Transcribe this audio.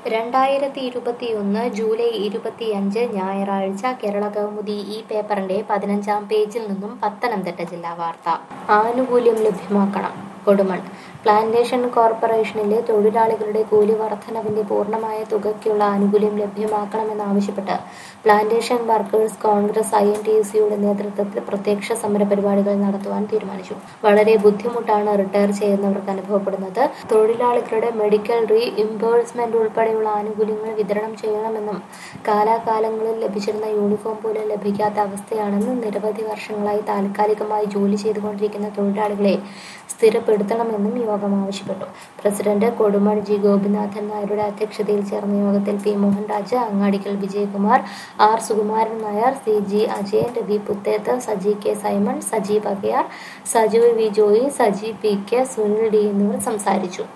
2021 July 25 ഞായറാഴ്ച കേരള കൗമുദി ഈ പേപ്പറിന്റെ 15-ാം പേജിൽ നിന്നും പത്തനംതിട്ട ജില്ലാ വാർത്ത. ആനുകൂല്യം ലഭ്യമാക്കണം. കൊടുമൺ പ്ലാന്റേഷൻ കോർപ്പറേഷനിലെ തൊഴിലാളികളുടെ കൂലി വർധനവിന്റെ പൂർണ്ണമായ തുകയ്ക്കുള്ള ആനുകൂല്യം ലഭ്യമാക്കണമെന്നാവശ്യപ്പെട്ട് പ്ലാന്റേഷൻ വർക്കേഴ്സ് കോൺഗ്രസ് INTUC-യുടെ നേതൃത്വത്തിൽ പ്രത്യക്ഷ സമര പരിപാടികൾ നടത്തുവാൻ തീരുമാനിച്ചു. വളരെ ബുദ്ധിമുട്ടാണ് റിട്ടയർ ചെയ്യുന്നവർക്ക് അനുഭവപ്പെടുന്നത്. തൊഴിലാളികളുടെ മെഡിക്കൽ റീഇംബേഴ്സ്മെന്റ് ഉൾപ്പെടെയുള്ള ആനുകൂല്യങ്ങൾ വിതരണം ചെയ്യണമെന്നും കാലാകാലങ്ങളിൽ ലഭിച്ചിരുന്ന യൂണിഫോം പോലും ലഭിക്കാത്ത അവസ്ഥയാണെന്നും നിരവധി വർഷങ്ങളായി താൽക്കാലികമായി ജോലി ചെയ്തുകൊണ്ടിരിക്കുന്ന തൊഴിലാളികളെ സ്ഥിരപ്പെടുത്തണമെന്നും യോഗം ആവശ്യപ്പെട്ടു. President Kodumon G. ഗോപിനാഥൻ നായരുടെ അധ്യക്ഷതയിൽ ചേർന്ന യോഗത്തിൽ P. Mohanraj, Angadikkal Vijayakumar, R. Sukumaran Nair, CG Ajayan, Ravi Puthethu, Saji K. Simon, Saji Vakayar, Saju V. Joy, Saji P. K. Sunil D എന്നിവർ സംസാരിച്ചു.